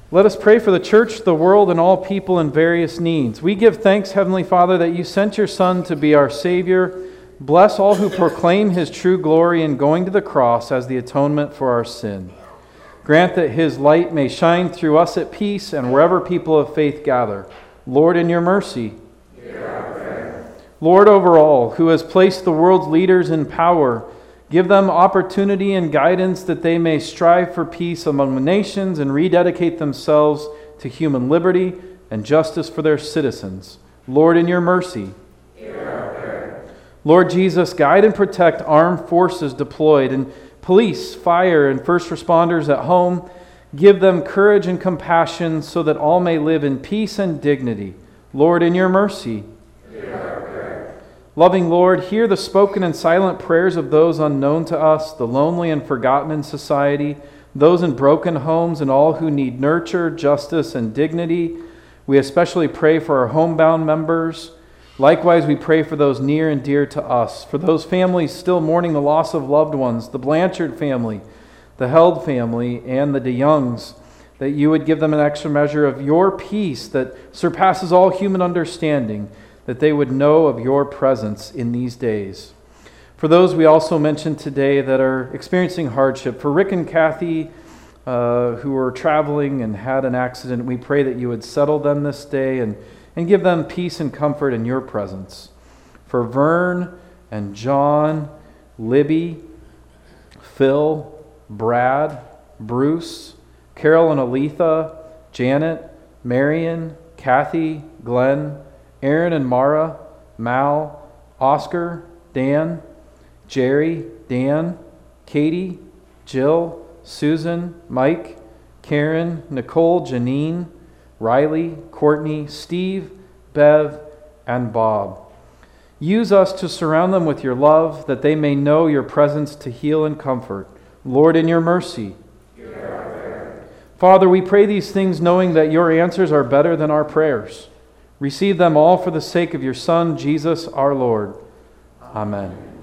Let us pray for the church, the world, and all people in various needs. We give thanks, Heavenly Father, that you sent your Son to be our Savior. Bless all who proclaim his true glory in going to the cross as the atonement for our sin. Grant that his light may shine through us at peace and wherever people of faith gather. Lord, in your mercy. Hear our prayer. Lord over all, who has placed the world's leaders in power, give them opportunity and guidance that they may strive for peace among the nations and rededicate themselves to human liberty and justice for their citizens. Lord, in your mercy. Hear our prayer. Lord Jesus, guide and protect armed forces deployed and police, fire, and first responders at home. Give them courage and compassion so that all may live in peace and dignity. Lord, in your mercy. Hear our prayer. Loving Lord, hear the spoken and silent prayers of those unknown to us, the lonely and forgotten in society, those in broken homes, and all who need nurture, justice, and dignity. We especially pray for our homebound members. Likewise, we pray for those near and dear to us, for those families still mourning the loss of loved ones, the Blanchard family, the Held family, and the DeYoungs, that you would give them an extra measure of your peace that surpasses all human understanding, that they would know of your presence in these days. For those we also mentioned today that are experiencing hardship, for Rick and Kathy, who were traveling and had an accident, we pray that you would settle them this day and give them peace and comfort in your presence. For Vern and John, Libby, Phil, Brad, Bruce, Carol and Aletha, Janet, Marion, Kathy, Glenn, Aaron and Mara, Mal, Oscar, Dan, Jerry, Dan, Katie, Jill, Susan, Mike, Karen, Nicole, Janine, Riley, Courtney, Steve, Bev, and Bob. Use us to surround them with your love, that they may know your presence to heal and comfort. Lord, in your mercy. Hear our prayer. Father, we pray these things knowing that your answers are better than our prayers. Receive them all for the sake of your Son, Jesus our Lord. Amen.